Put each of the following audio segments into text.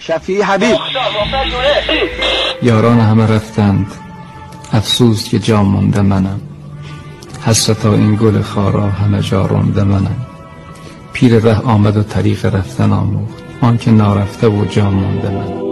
شفیع حبیب. یاران همه رفتند، افسوس که جا مونده منم. حسرتا این گل خارا همه جا رونده منم. پیر ره آمد و طریق رفتن آموخت، آن که نارفته و جا مونده منم.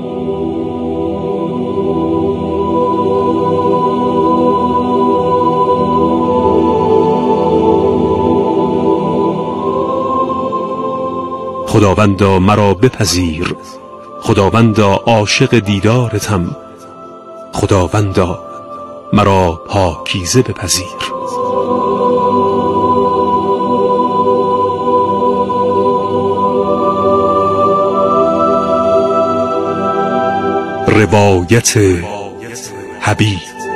خداوندا مرا بپذیر، خداوندا عاشق دیدارتم، خداوندا مرا پاکیزه بپذیر. روایت حبیب.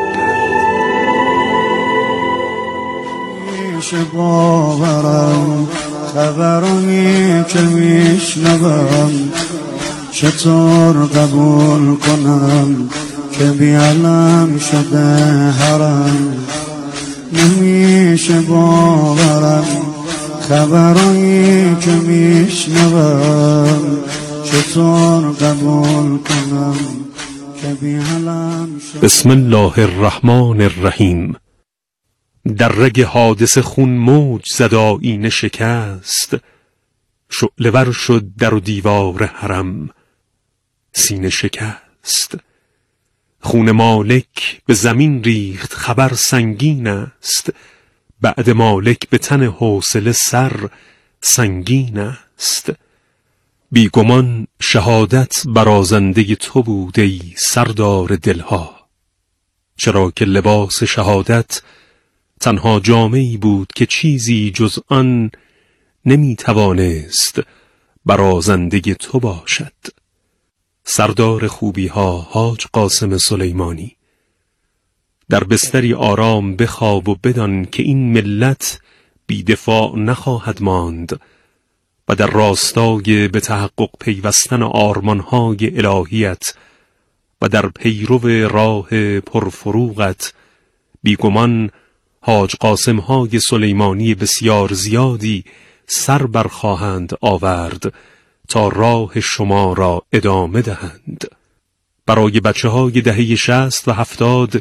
میشه باورم خبرانی که میشنوم، چطور قبول کنم که بی‌علم شده حرم. نمیشه باورم خبرانی که میشنوم، چطور قبول کنم که بی‌علم شده. بسم الله الرحمن الرحیم. در رگ حادث خون موج زد آیینه شکست، شعله ور شد در و دیوار حرم سینه شکست. خون مالک به زمین ریخت خبر سنگین است، بعد مالک به تن حوصله سر سنگین است. بیگمان شهادت برازنده تو بود ای سردار دلها، چرا که لباس شهادت تنها جامه‌ای بود که چیزی جز آن نمیتوانست برازنده تو باشد. سردار خوبی ها حاج قاسم سلیمانی. در بستری آرام بخواب و بدان که این ملت بی دفاع نخواهد ماند و در راستای به تحقق پیوستن آرمانهای الهیت و در پیرو راه پرفروغت بیگمان حاج قاسم های سلیمانی بسیار زیادی سر برخواهند آورد تا راه شما را ادامه دهند. برای بچه های دهه 60 و 70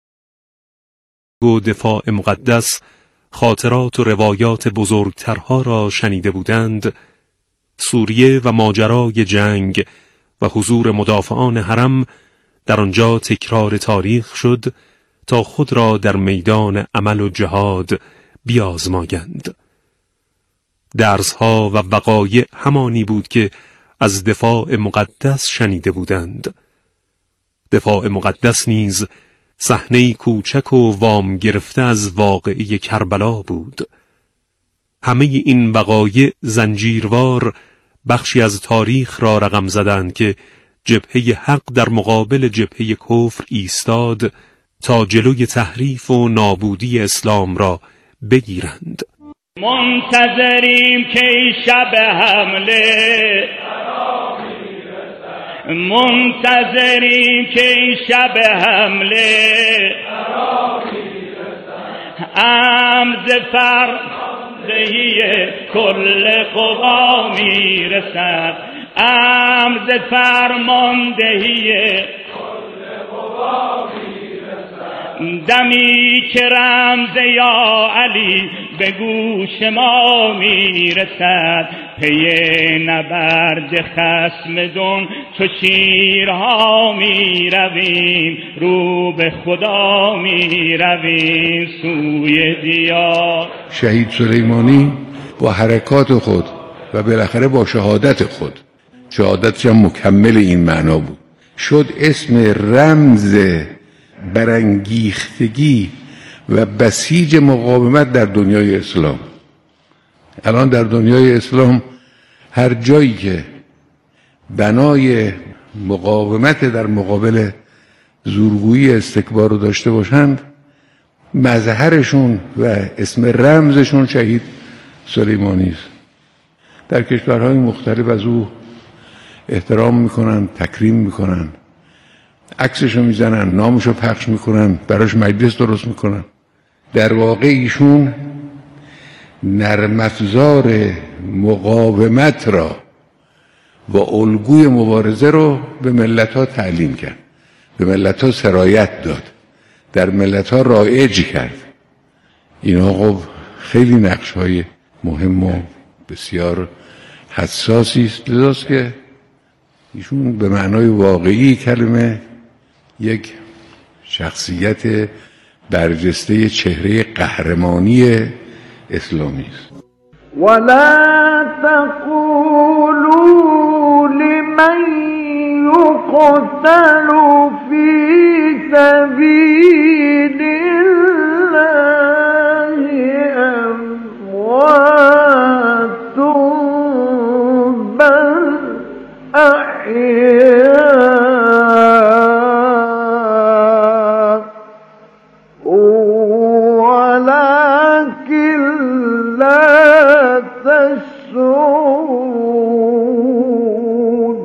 و دفاع مقدس خاطرات و روایات بزرگترها را شنیده بودند، سوریه و ماجرای جنگ و حضور مدافعان حرم در آنجا تکرار تاریخ شد تا خود را در میدان عمل و جهاد بیازمایند. درسها و وقایع همانی بود که از دفاع مقدس شنیده بودند. دفاع مقدس نیز صحنه‌ای کوچک و وام گرفته از واقعه کربلا بود. همه این وقایع زنجیروار بخشی از تاریخ را رقم زدند که جبهه حق در مقابل جبهه کفر ایستاد تا جلوی تحریف و نابودی اسلام را بگیرند. منتظریم که شب حمله، منتظریم که شب حمله امر ز فرماندهی کل قوا میرسد، امر ز فرماندهی کل قوا میرسد. دمی که رمز یا علی به گوش ما میرسد، پی نبرد خصم دون چو شیرها میرویم، رو به خدا میرویم سوی دیار. شهید سلیمانی با حرکات خود و بالاخره با شهادت خود، شهادتش هم مکمل این معنا بود، شد اسم رمز برانگیختگی و بسیج مقاومت در دنیای اسلام. الان در دنیای اسلام هر جایی که بنای مقاومت در مقابل زورگویی استکبار رو داشته باشند، مظهرشون و اسم رمزشون شهید سلیمانی است. در کشورهای مختلف از او احترام میکنن، تکریم میکنن، عکسشو میزنن، نامشو پخش میکنن، براش مجلس درست میکنن. در واقع ایشون نرم افزار مقاومت را و الگوی مبارزه رو به ملت‌ها تعلیم کرد، به ملت‌ها سرایت داد، در ملت‌ها رایج کرد. اینا خب خیلی نقش‌های مهم و بسیار حساسی است، لذاست که ایشون به معنای واقعی کلمه یک شخصیت برجسته چهره قهرمانی اسلامی است. ولا تقولوا لمن يقتل في سبيل الله أموات بل أحياء ولكن لا تشعرون.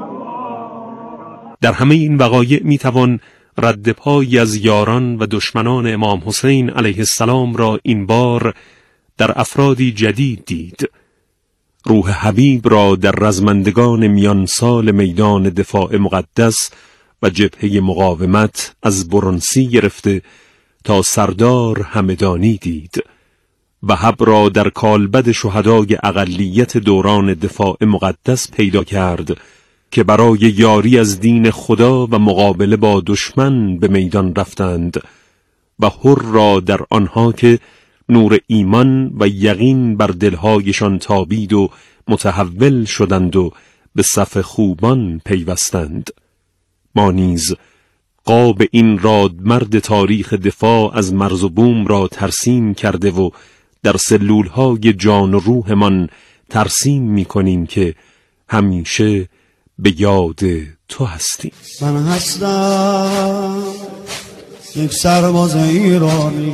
در همه این وقایع میتوان رد پای از یاران و دشمنان امام حسین علیه السلام را این بار در افرادی جدید دید. روح حبیب را در رزمندگان میان سال میدان دفاع مقدس و جبهه مقاومت از برونسی گرفته تا سردار همدانی دید. وهب را در کالبد شهدای اقلیت دوران دفاع مقدس پیدا کرد که برای یاری از دین خدا و مقابله با دشمن به میدان رفتند و حر را در آنها که نور ایمان و یقین بر دلهایشان تابید و متحول شدند و به صف خوبان پیوستند. ما نیز قاب این رادمرد تاریخ دفاع از مرز و بوم را ترسیم کرده و در سلولهای جان و روحمان ترسیم می‌کنیم که همیشه به یاد تو هستیم. من هستم یک سرباز ایرانی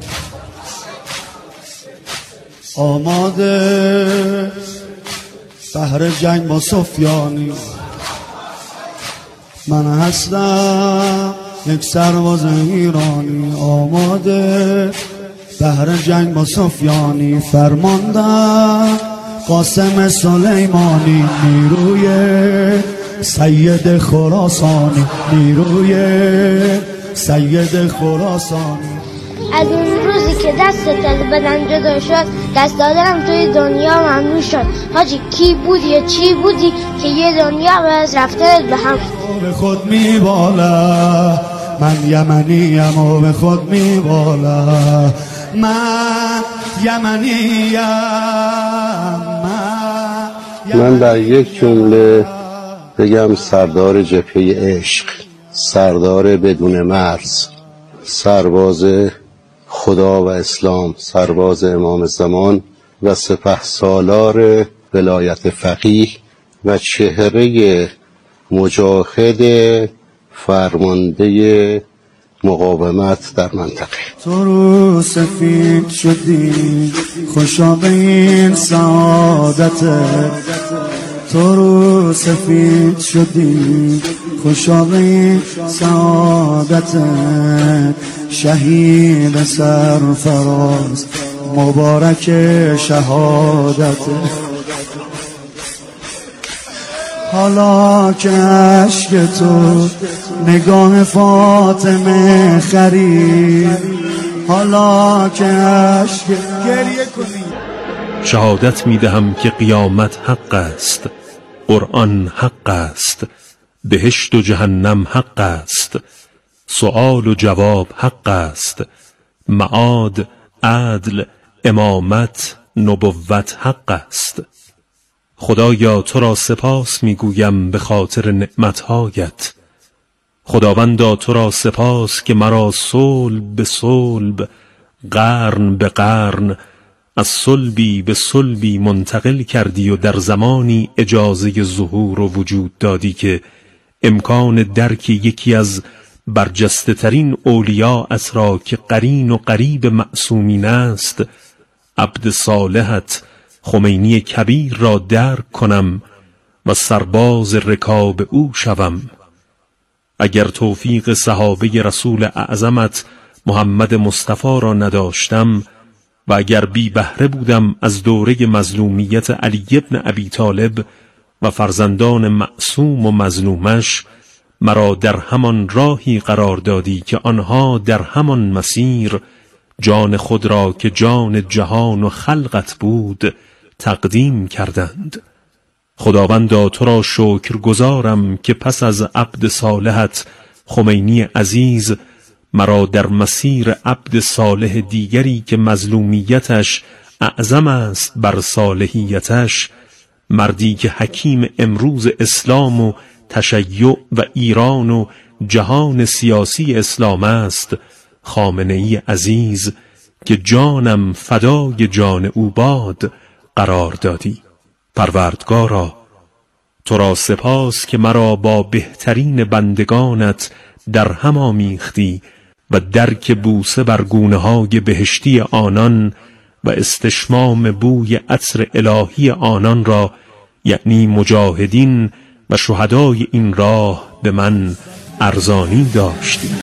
آماده بهر جنگ با سفیانی. من هستم یک سرباز ایرانی آماده بهر جنگ با سفیانی. فرماندم قاسم سلیمانی نیروی سید خراسانی، نیروی سید خراسانی. از اون روزی که دستت از بدن جدا شد دست دادنم توی دنیا ممنوع شد. حاجی کی بودی یا چی بودی که یه دنیا از رفتنت به هم به خود میباله من یمنیم و به خود میباله من یمنیم. من در یک جمله بگم سردار جبهه عشق، سردار بدون مرز، سرباز خدا و اسلام، سرباز امام زمان و سپهسالار ولایت فقیه و چهره مجاهد فرمانده مقاومت در منطقه. تو رو سفید شدی خوشا به این سعادتت، تو رو سفید شدی خوشا به این سعادتت. شهید سرفراز مبارک شهادتت. حالا که عشق تو نگاه فاطمه خرید، حالا که عشق گریه کنی. شهادت میدهم که قیامت حق است، قرآن حق است، بهشت و جهنم حق است، سؤال و جواب حق است، معاد، عدل، امامت، نبوت حق است. خدایا تو را سپاس میگویم به خاطر نعمتهایت. خداوندا تو را سپاس که مرا صلب به صلب، قرن به قرن، از صلبی به صلبی منتقل کردی و در زمانی اجازه ظهور و وجود دادی که امکان درک یکی از برجسته ترین اولیاءت را که قرین و قریب معصومین است، عبد صالحت خمینی کبیر را درک کنم و سرباز رکاب او شوم. اگر توفیق صحابه رسول اعظمت محمد مصطفی را نداشتم و اگر بی بهره بودم از دوره مظلومیت علی ابن ابی طالب و فرزندان معصوم و مظلومش مرا در همان راهی قرار دادی که آنها در همان مسیر جان خود را که جان جهان و خلقت بود تقدیم کردند. خداوندا تو را شکر گزارم که پس از عبد صالحت خمینی عزیز مرا در مسیر عبد صالح دیگری که مظلومیتش اعظم است بر صالحیتش، مردی که حکیم امروز اسلام و تشیع و ایران و جهان سیاسی اسلام است، خامنه‌ای عزیز که جانم فدای جان او باد قرار دادی. پروردگارا تو را سپاس که مرا با بهترین بندگانت در هم آمیختی و درک بوسه بر گونه‌های بهشتی آنان و استشمام بوی عطر الهی آنان را، یعنی مجاهدین و شهدای این راه، به من ارزانی داشتی.